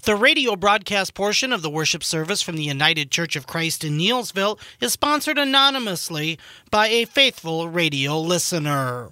The radio broadcast portion of the worship service from the United Church of Christ in Neelsville is sponsored anonymously by a faithful radio listener.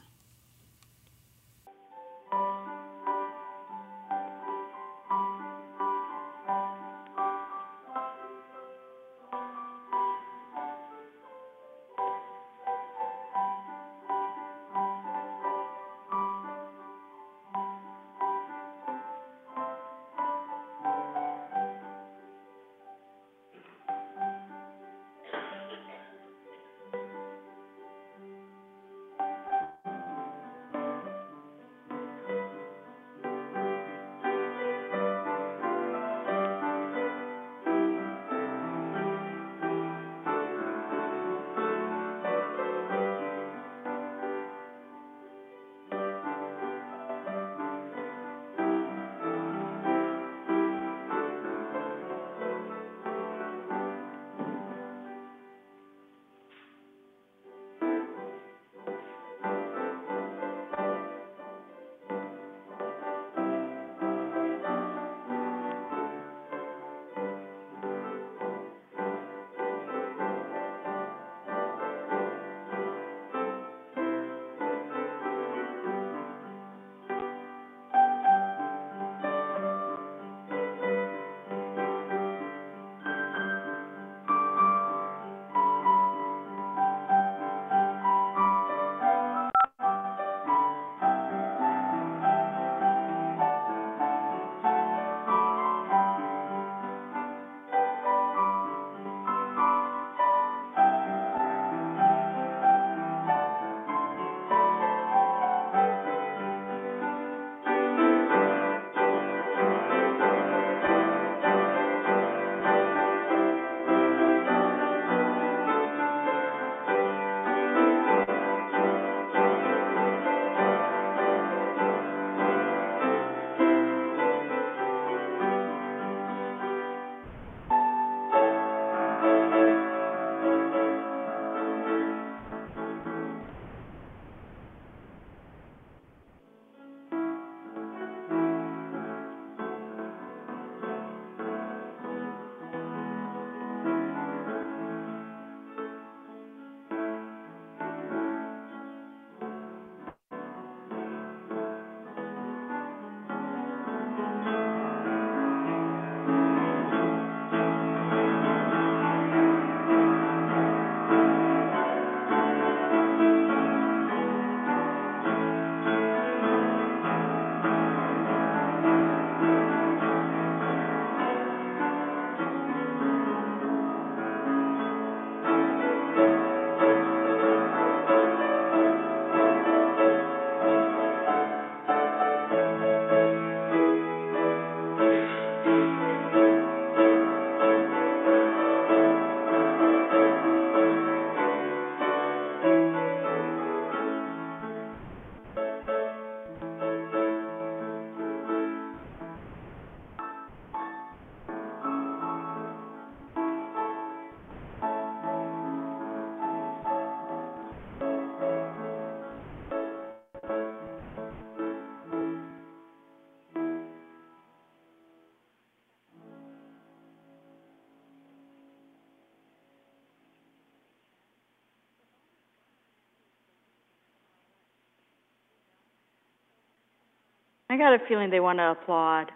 I got a feeling they want to applaud.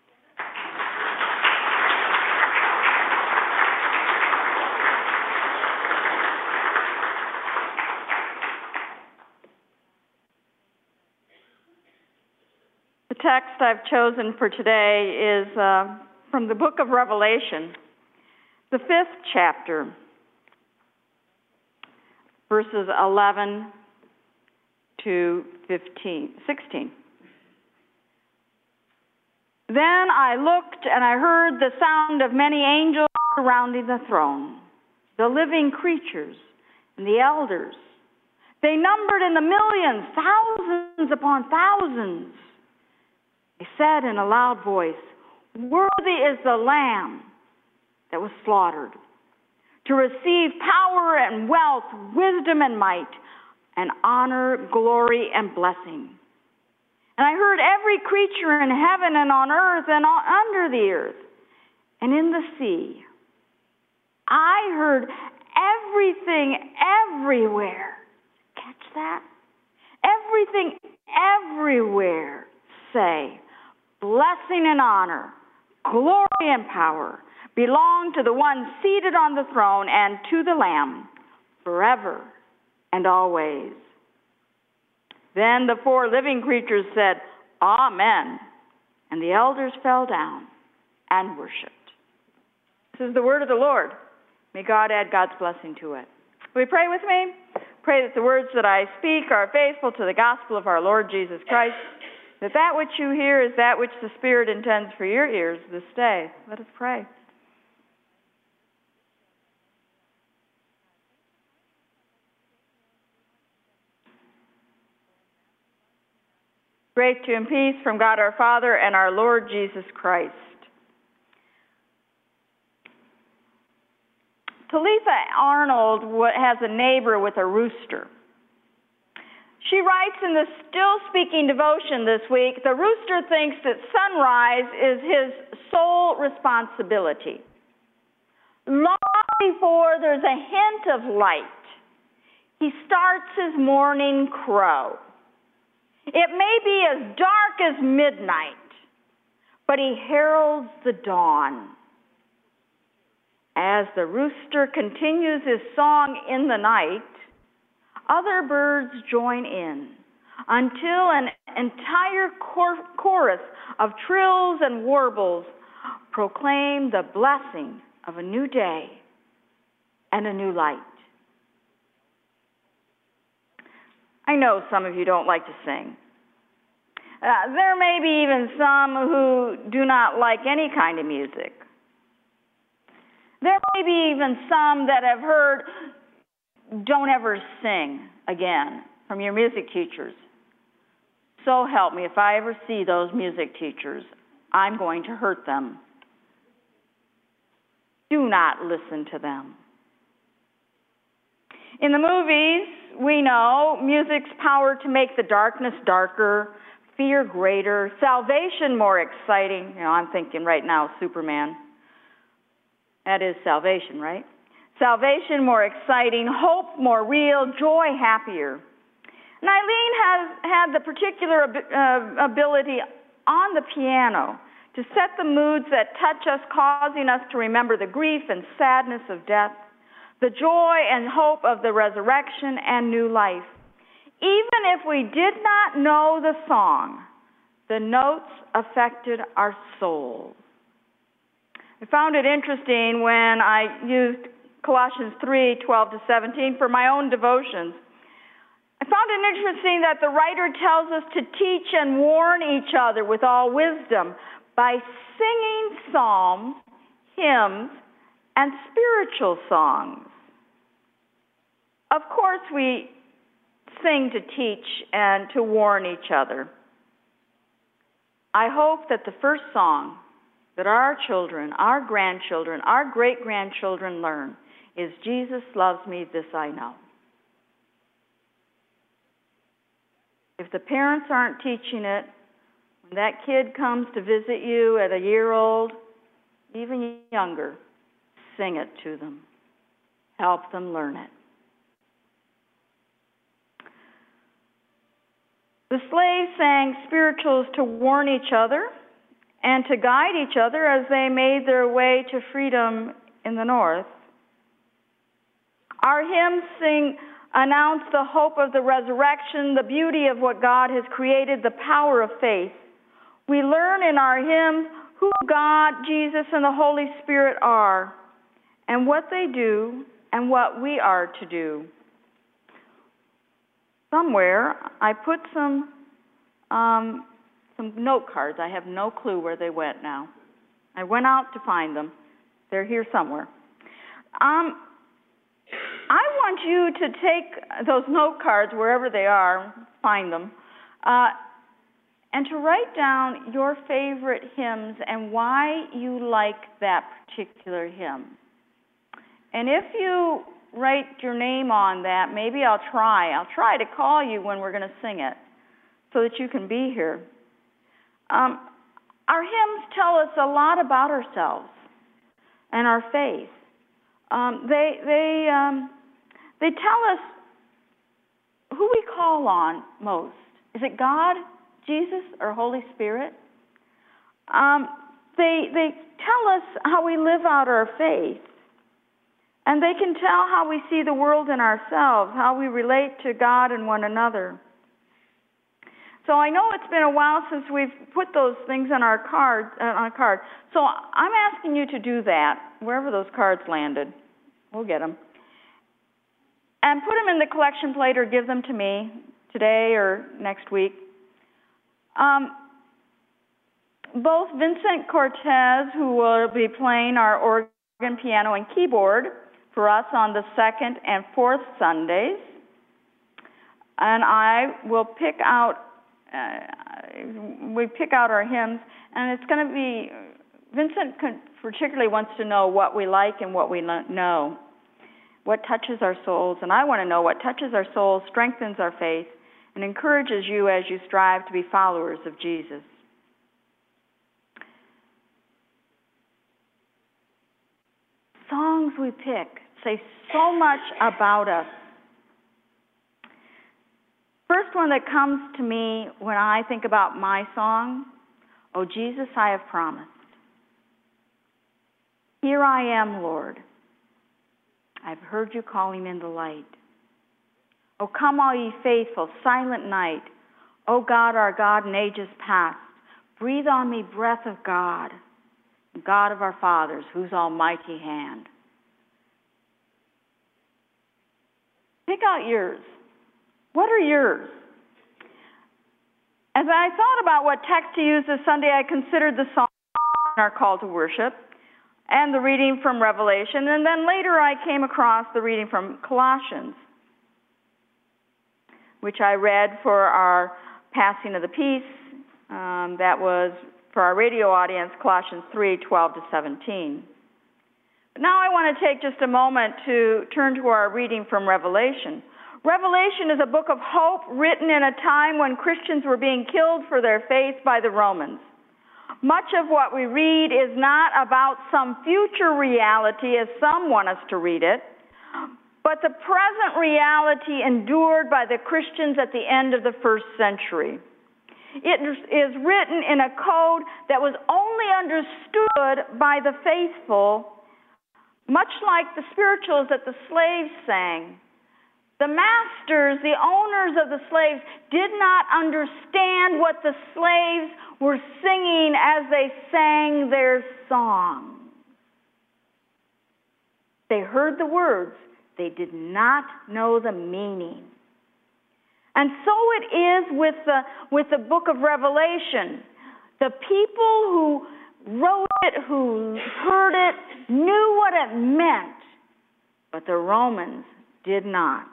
The text I've chosen for today is from the book of Revelation, the 5th chapter, verses 11 to 16. Then I looked and I heard the sound of many angels surrounding the throne, the living creatures and the elders. They numbered in the millions, thousands upon thousands. They said in a loud voice, "Worthy is the Lamb that was slaughtered, to receive power and wealth, wisdom and might, and honor, glory, and blessing." And I heard every creature in heaven and on earth and under the earth and in the sea. I heard everything everywhere. Catch that? Everything everywhere say, blessing and honor, glory and power belong to the one seated on the throne and to the Lamb forever and always. Then the 4 living creatures said, Amen. And the elders fell down and worshiped. This is the word of the Lord. May God add God's blessing to it. Will you pray with me? Pray that the words that I speak are faithful to the gospel of our Lord Jesus Christ, that which you hear is that which the Spirit intends for your ears this day. Let us pray. Grace to you and peace from God our Father and our Lord Jesus Christ. Talitha Arnold has a neighbor with a rooster. She writes in the Still Speaking devotion this week, the rooster thinks that sunrise is his sole responsibility. Long before there's a hint of light, he starts his morning crow. It may be as dark as midnight, but he heralds the dawn. As the rooster continues his song in the night, other birds join in until an entire chorus of trills and warbles proclaim the blessing of a new day and a new light. I know some of you don't like to sing. There may be even some who do not like any kind of music. There may be even some that have heard, don't ever sing again, from your music teachers. So help me, if I ever see those music teachers, I'm going to hurt them. Do not listen to them. In the movies, we know music's power to make the darkness darker, fear greater, salvation more exciting. You know, I'm thinking right now, Superman. That is salvation, right? Salvation more exciting, hope more real, joy happier. And Eileen has had the particular ability on the piano to set the moods that touch us, causing us to remember the grief and sadness of death, the joy and hope of the resurrection and new life. Even if we did not know the song, the notes affected our soul. I found it interesting when I used Colossians 3:12-17 for my own devotions. I found it interesting that the writer tells us to teach and warn each other with all wisdom by singing psalms, hymns, and spiritual songs. Of course, we sing to teach and to warn each other. I hope that the first song that our children, our grandchildren, our great-grandchildren learn is Jesus loves me, this I know. If the parents aren't teaching it, when that kid comes to visit you at a year old, even younger, sing it to them. Help them learn it. The slaves sang spirituals to warn each other and to guide each other as they made their way to freedom in the north. Our hymns announce the hope of the resurrection, the beauty of what God has created, the power of faith. We learn in our hymns who God, Jesus, and the Holy Spirit are, and what they do, and what we are to do. Somewhere, I put some note cards. I have no clue where they went now. I went out to find them. They're here somewhere. I want you to take those note cards, wherever they are, find them, and to write down your favorite hymns and why you like that particular hymn. And if you write your name on that, maybe I'll try to call you when we're going to sing it, so that you can be here. Our hymns tell us a lot about ourselves and our faith. They tell us who we call on most. Is it God, Jesus, or Holy Spirit? They tell us how we live out our faith. And they can tell how we see the world and ourselves, how we relate to God and one another. So I know it's been a while since we've put those things on our card, on a card. So I'm asking you to do that, wherever those cards landed. We'll get them. And put them in the collection plate or give them to me today or next week. Both Vincent Cortez, who will be playing our organ, piano, and keyboard for us on the second and fourth Sundays, and I will pick out, we pick out our hymns, and it's going to be, Vincent particularly wants to know what we like and what we know, what touches our souls, and I want to know what touches our souls, strengthens our faith, and encourages you as you strive to be followers of Jesus. Songs we pick say so much about us. First one that comes to me when I think about my song, "Oh Jesus, I have promised. Here I am, Lord. I've heard you calling in the light. Oh come all ye faithful, silent night. Oh God, our God in ages past, breathe on me breath of God, God of our fathers, whose almighty hand." Pick out yours. What are yours? As I thought about what text to use this Sunday, I considered the song in our call to worship and the reading from Revelation, and then later I came across the reading from Colossians, which I read for our passing of the peace. That was for our radio audience, Colossians 3:12-17. But now I want to take just a moment to turn to our reading from Revelation. Revelation is a book of hope written in a time when Christians were being killed for their faith by the Romans. Much of what we read is not about some future reality as some want us to read it, but the present reality endured by the Christians at the end of the first century. It is written in a code that was only understood by the faithful, much like the spirituals that the slaves sang. The masters, the owners of the slaves, did not understand what the slaves were singing as they sang their song. They heard the words. They did not know the meaning. And so it is with the book of Revelation. The people who wrote it, who heard it, knew what it meant, but the Romans did not.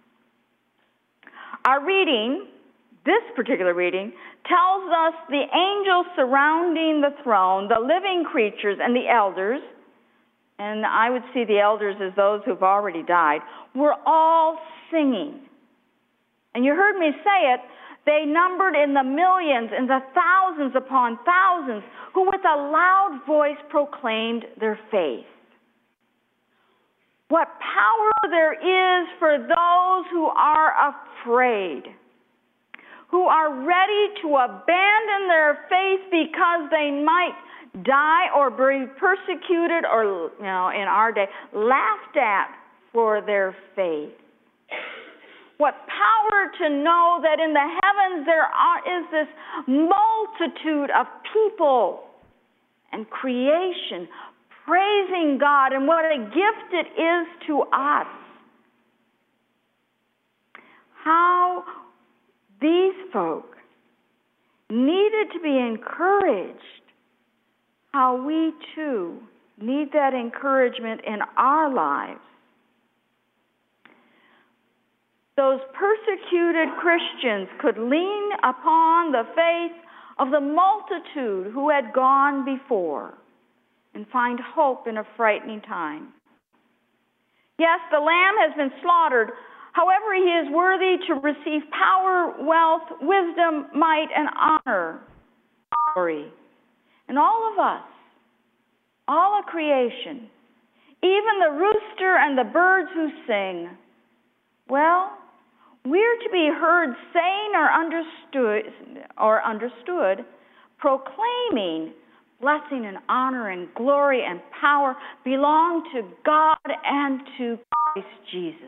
Our reading, this particular reading, tells us the angels surrounding the throne, the living creatures, and the elders, and I would see the elders as those who've already died, were all singing. And you heard me say it, they numbered in the millions, in the thousands upon thousands, who with a loud voice proclaimed their faith. What power there is for those who are afraid, who are ready to abandon their faith because they might die or be persecuted or, in our day, laughed at for their faith. What power to know that in the heavens there is this multitude of people and creation praising God, and what a gift it is to us. How these folk needed to be encouraged, how we too need that encouragement in our lives. Those persecuted Christians could lean upon the faith of the multitude who had gone before and find hope in a frightening time. Yes, the Lamb has been slaughtered. However, he is worthy to receive power, wealth, wisdom, might, and honor, glory. And all of us, all of creation, even the rooster and the birds who sing, well, we're to be heard saying or understood, proclaiming blessing and honor and glory and power belong to God and to Christ Jesus.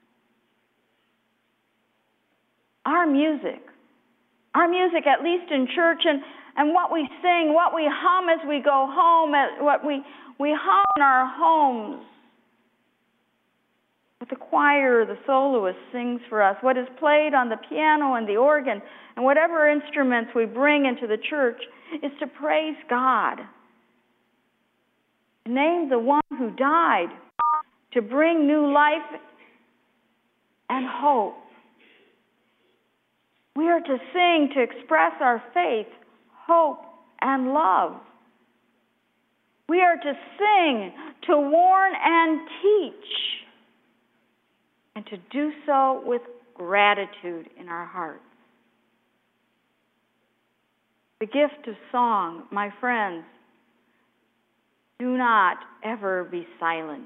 Our music, at least in church, and what we sing, what we hum as we go home, what we hum in our homes, what the choir, the soloist sings for us, what is played on the piano and the organ, and whatever instruments we bring into the church, is to praise God, to name the one who died, to bring new life and hope. We are to sing to express our faith, hope, and love. We are to sing to warn and teach, and to do so with gratitude in our hearts. The gift of song, my friends, do not ever be silent.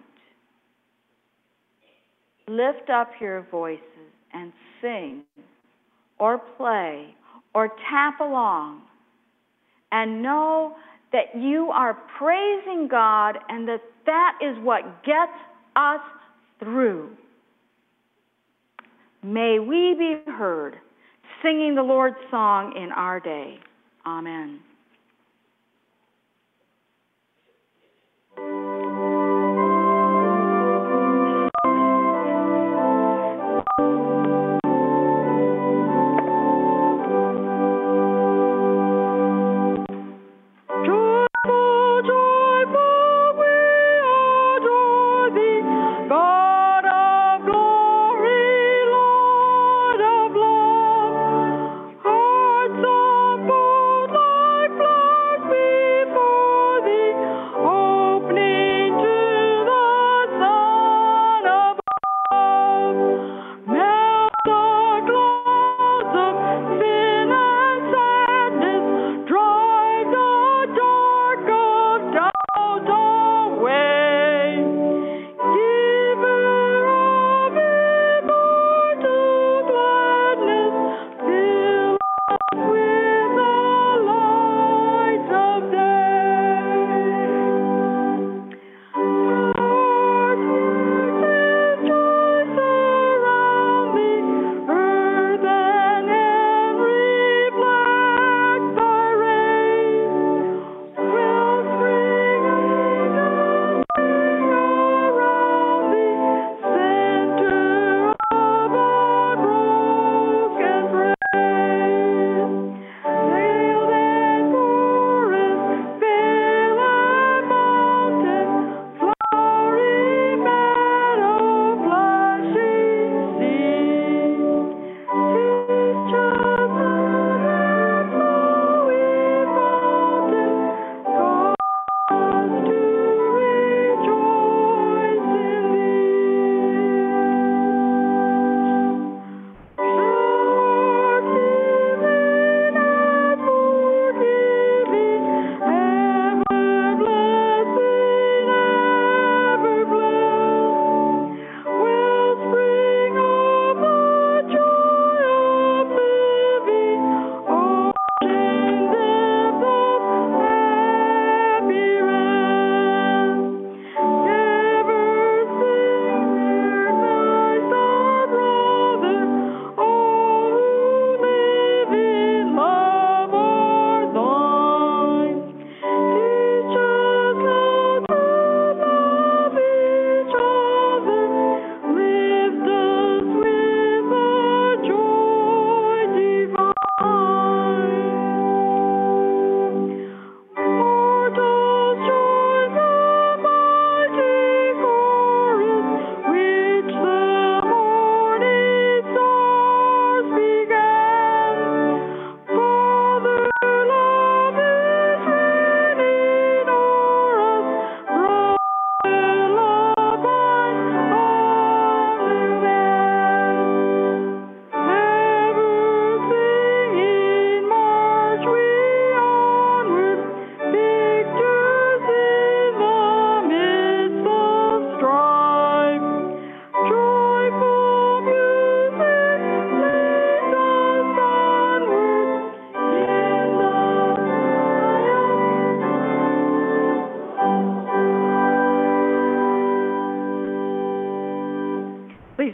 Lift up your voices and sing, or play, or tap along, and know that you are praising God and that is what gets us through. May we be heard singing the Lord's song in our day. Amen. Hearts are bold like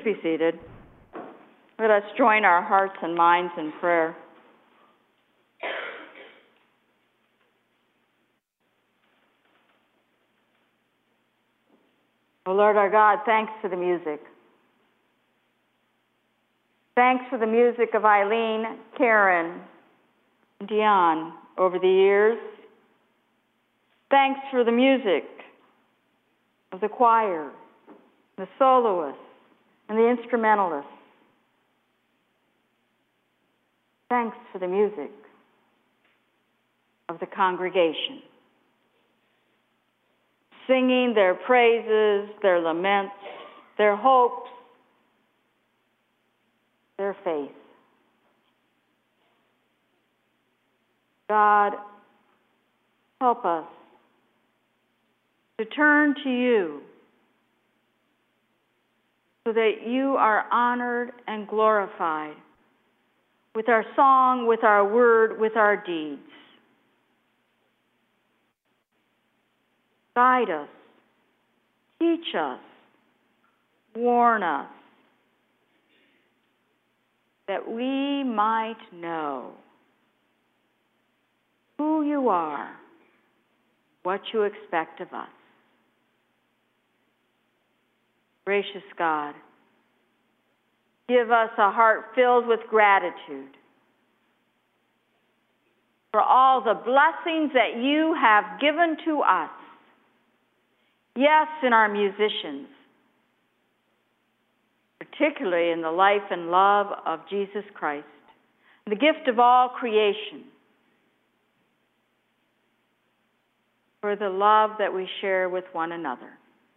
be seated. Let us join our hearts and minds in prayer. Oh Lord our God, thanks for the music. Thanks for the music of Eileen, Karen, and Dion over the years. Thanks for the music of the choir, the soloists, and the instrumentalists. Thanks for the music of the congregation, singing their praises, their laments, their hopes, their faith. God, help us to turn to you so that you are honored and glorified with our song, with our word, with our deeds. Guide us, teach us, warn us, that we might know who you are, what you expect of us. Gracious God, give us a heart filled with gratitude for all the blessings that you have given to us. Yes, in our musicians, particularly in the life and love of Jesus Christ, the gift of all creation, for the love that we share with one another.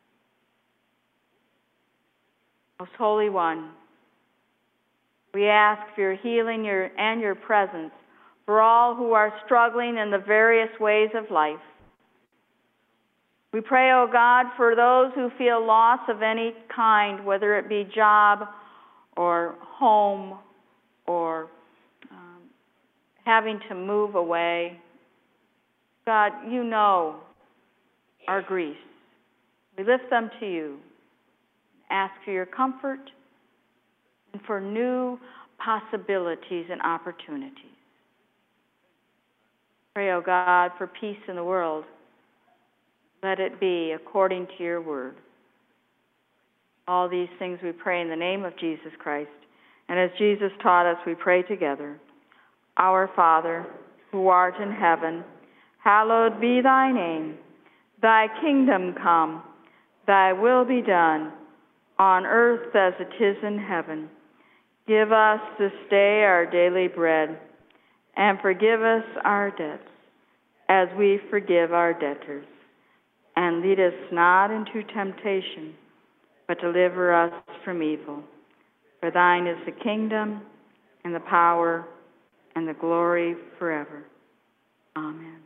Most Holy One, we ask for your healing and your presence for all who are struggling in the various ways of life. We pray, O God, for those who feel loss of any kind, whether it be job or home or having to move away. God, you know our griefs. We lift them to you. Ask for your comfort and for new possibilities and opportunities. Pray, O God, for peace in the world. Let it be according to your word. All these things we pray in the name of Jesus Christ. And as Jesus taught us, we pray together. Our Father, who art in heaven, hallowed be thy name. Thy kingdom come, thy will be done, on earth as it is in heaven. Give us this day our daily bread, and forgive us our debts, as we forgive our debtors. And lead us not into temptation, but deliver us from evil. For thine is the kingdom, and the power, and the glory forever. Amen.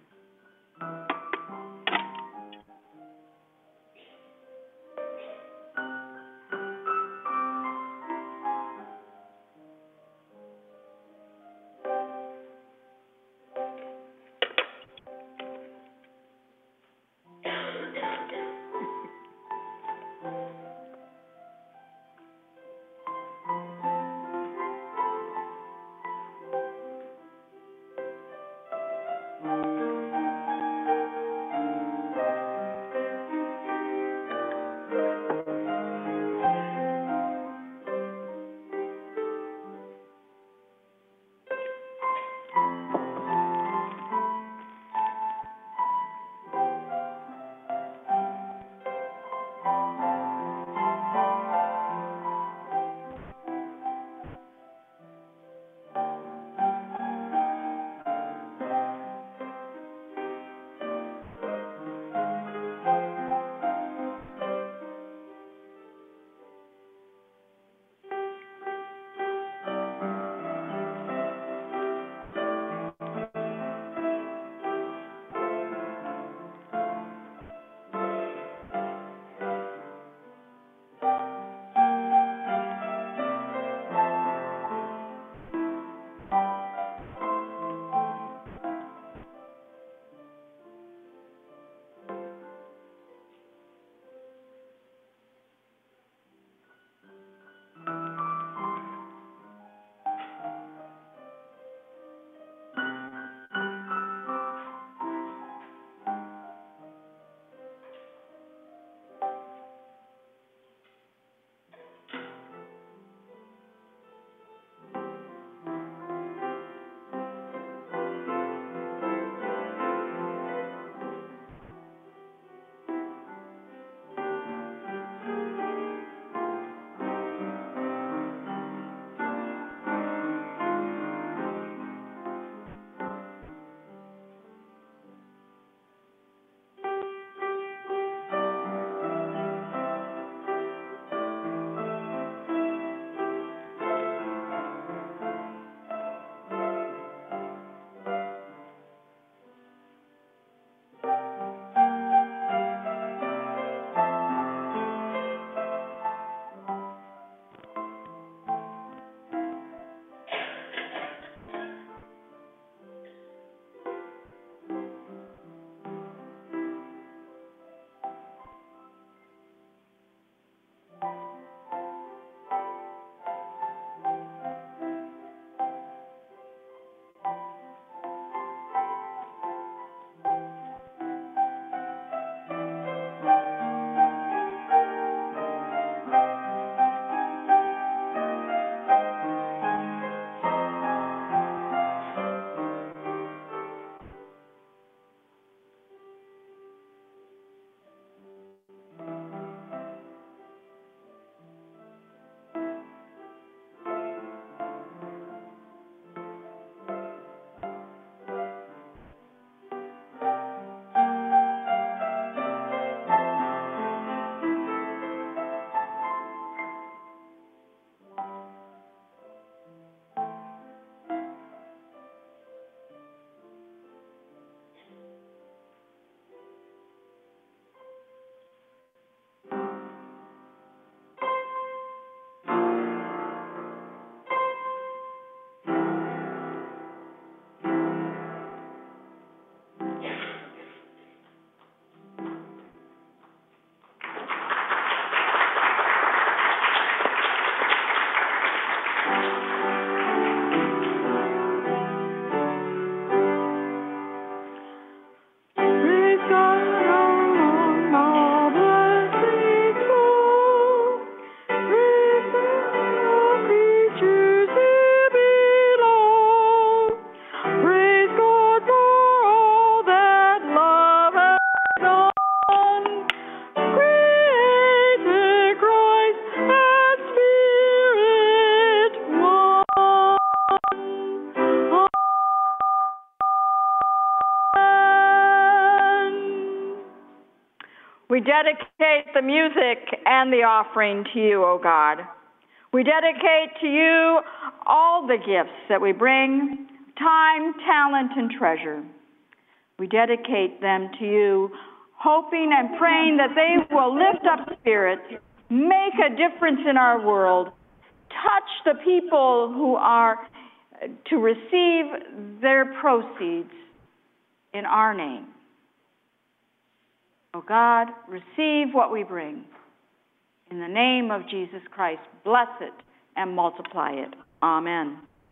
We dedicate the music and the offering to you, O God. We dedicate to you all the gifts that we bring, time, talent, and treasure. We dedicate them to you, hoping and praying that they will lift up spirits, make a difference in our world, touch the people who are to receive their proceeds in our name. Oh God, receive what we bring. In the name of Jesus Christ, bless it and multiply it. Amen.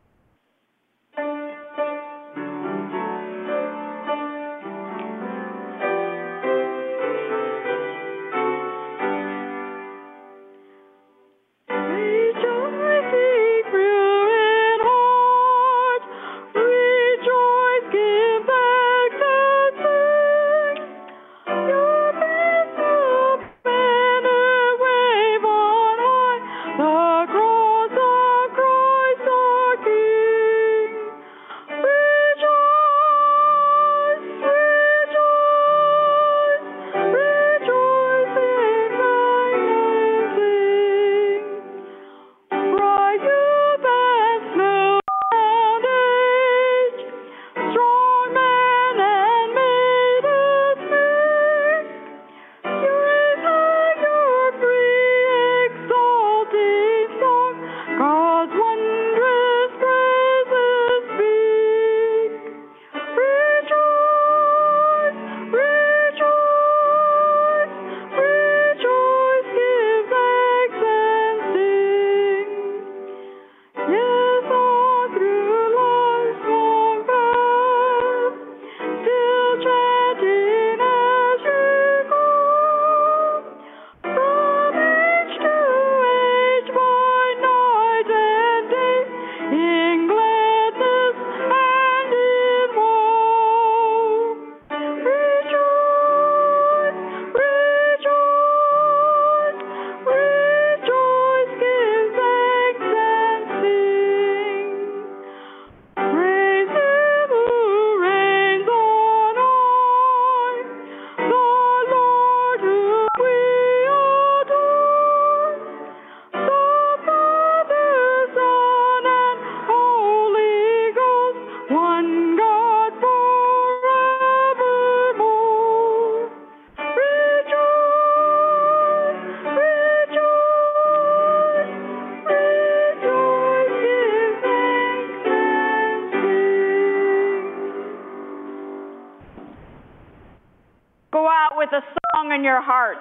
With a song in your heart,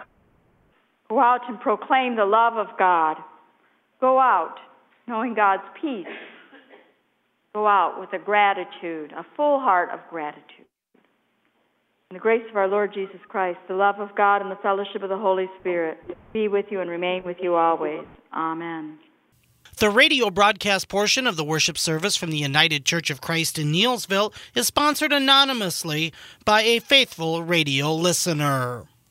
go out and proclaim the love of God. Go out knowing God's peace. Go out with a gratitude, a full heart of gratitude. In the grace of our Lord Jesus Christ, the love of God and the fellowship of the Holy Spirit be with you and remain with you always. Amen. The radio broadcast portion of the worship service from the United Church of Christ in Neelsville is sponsored anonymously by a faithful radio listener.